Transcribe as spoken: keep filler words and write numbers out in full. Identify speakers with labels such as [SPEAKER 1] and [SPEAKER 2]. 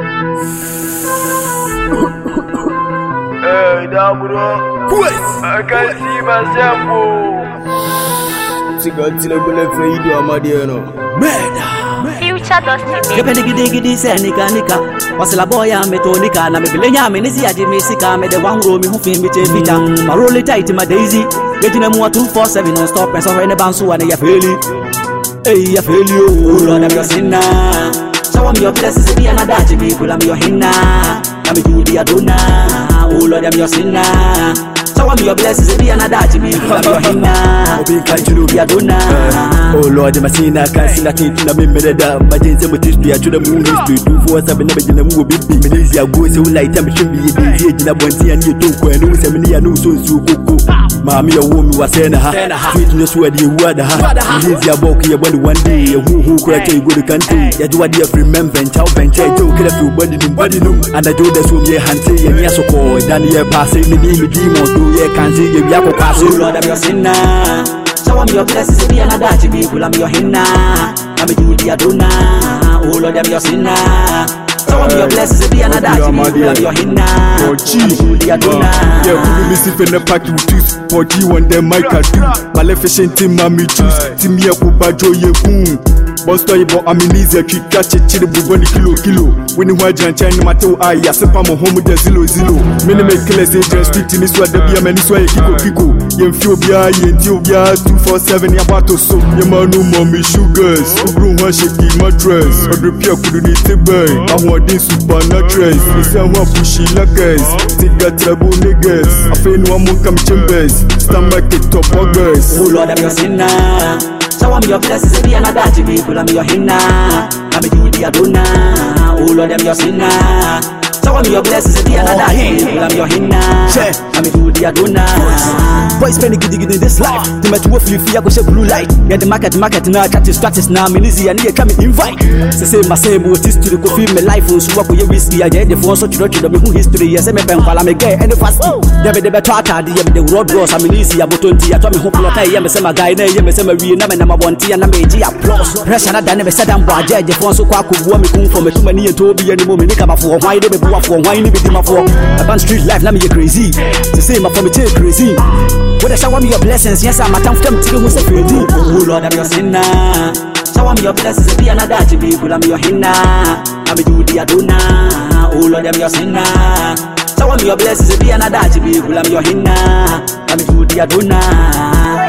[SPEAKER 1] Hey, Daburo.
[SPEAKER 2] Quest.
[SPEAKER 1] I can see myself.
[SPEAKER 2] Sigantile bole feido amadieno. Meda.
[SPEAKER 3] Future Dusty.
[SPEAKER 4] Kepe digi digi di se nika nika. Wasila boya metonika na mebile nyame nisi aje mesika me de wanro mi hu fi mi chefita. Ma roll it tight my daisy. Gejina mu two four seven non stop and so when the bansu and ya feli. Hey ya feli oh Lord I'm your sinner. Show me your blessings be another Jimmy pull am your hinna. I'm you the Adona. Oh Lord I'm your sinner. Show me your blessings be another Jimmy pull am your hinna.
[SPEAKER 2] Obi kanjuru
[SPEAKER 4] The Adona.
[SPEAKER 2] Oh Lord my sinner can see that na me me da ma jense mo tistu ya chuda mu history two four seven na be jina mu obi bi me dey go say we like time should be dey jina bonti ani to ko enu se me ya no so nsu koko maami ya wo mi wase na ha street no so ade ewu ada ha dey ya bok ya body one day ya hu hu kura tay go the country ya do ade remember and chow bench to kila to body no body no and I do the so me hante ya nya so ko dan ya pass me ni me di mo do ya kan say ya bia ko pass
[SPEAKER 4] Lord I'm your sinner. Show me your blessings be another Jimmy pull am your hinna. I'm you the Adona. Oh Lord I'm your sinner. Show me your blessings be another Jimmy pull am your hinna.
[SPEAKER 2] Oh
[SPEAKER 4] you the Adona.
[SPEAKER 2] Yeah, we miss if in the pack you choose. For G one them I can do. Maleficent team mommy choose. Team ya ko bajo ye boom. Boss toy bo amnesia kika chichiri buboni kilo kilo. When you watch and change matter I ya sepa mo home de zero zero. Many make killers just street in this way the be many so kiko kiko. Yen feel bia yen tio bia two four seven ya bato so. Ye ma no mommy sugars. Bro one shaky mattress. Odre pia kudu ni tebe. I want this supernatural. We say one pushy luckers. Take that trouble niggas. I feel no more come chambers. Stand back the top buggers.
[SPEAKER 4] Oh Lord I'm your sinner. Show me your blessings be another Jimmy pull am your hinna. I'm you the Adona. Oh Lord I'm your sinner. Show me your blessings be another Jimmy pull am your hinna. I'm you the Adona. Boys spending giddy giddy this life. To me to work you feel go say blue light. Yeah the market market now catch status now me easy and you come invite. Say say my same what is to the coffee me life so work with whiskey I get the phone so to to me who history yes me pen kwala me get any fast. Yeah me the better atade yeah me the road ross I'm easy abotonti I told me hope lot yeah me say my guy na yeah me say my we na me na my bonti and na me ji applause. Pressure na dan me say dan boy je phone so kwa kubuo me kun for me to many to be any moment me kama for why dey be boa for why ni be di ma for. Urban street life na me crazy. Say say my for me crazy. When they shower me your blessings, yes, I'm a tough time to go say oh Lord, I'm your sinner. Shower me your blessings, be another Jimmy, pull am your hinna. I'm you the Adona. Oh Lord, I'm your sinner. Shower me your blessings, be another Jimmy, pull am your hinna. I'm you the Adona.